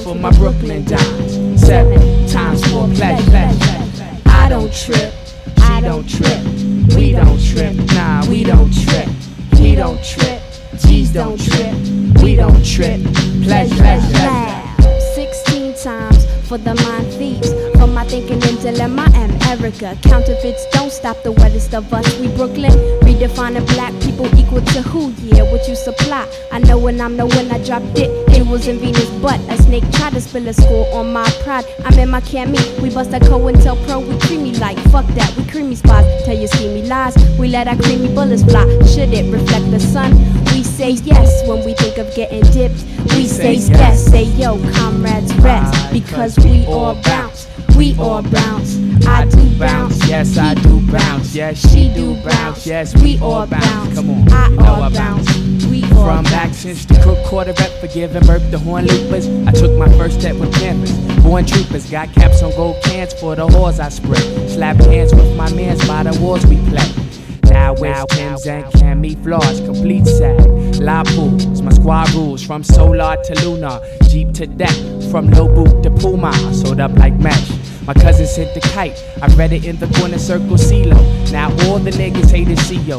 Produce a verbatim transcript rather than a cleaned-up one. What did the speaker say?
for my Brooklyn dimes. Seven times for pleasure. I don't trip, I don't trip. We don't trip, nah, we don't trip. He don't trip, G's don't trip. We don't trip, pleasure, pleasure. Sixteen times for the mind thieves. For my thinking in dilemma, I'm Erica. Counterfeits don't stop the wettest of us. We Brooklyn, redefining black people equal to who? Yeah, what you supply. I know when I'm the one I dropped it. Jewels in Venus, but a snake tried to spill a score on my pride. I'm in my cami, we bust a COINTELPRO, we creamy like. Fuck that, we creamy spots. Tell you schemy lies, we let our creamy bullets fly. Should it reflect the sun? We say yes when we think of getting dipped. We say yes, say yo, comrades rest. Because we all bounce, we all bounce. I do bounce, yes I do bounce, yes she do bounce, yes we all bounce. Come on, I you know all I bounce. We all From back since the crook quarterback for giving birth to horn loopers, I took my first step with campers. Born troopers, got caps on gold cans for the whores I spread. Slapped hands with my mans by the wars we play. Now it's Tim's and Cami Floss, complete sag. La Pools, my squad rules from Solar to Lunar, Jeep to deck, from low boot to Puma, sewed up like mesh. My cousin sent the kite, I read it in the corner circle, CeeLo. Now all the niggas hate to see yo.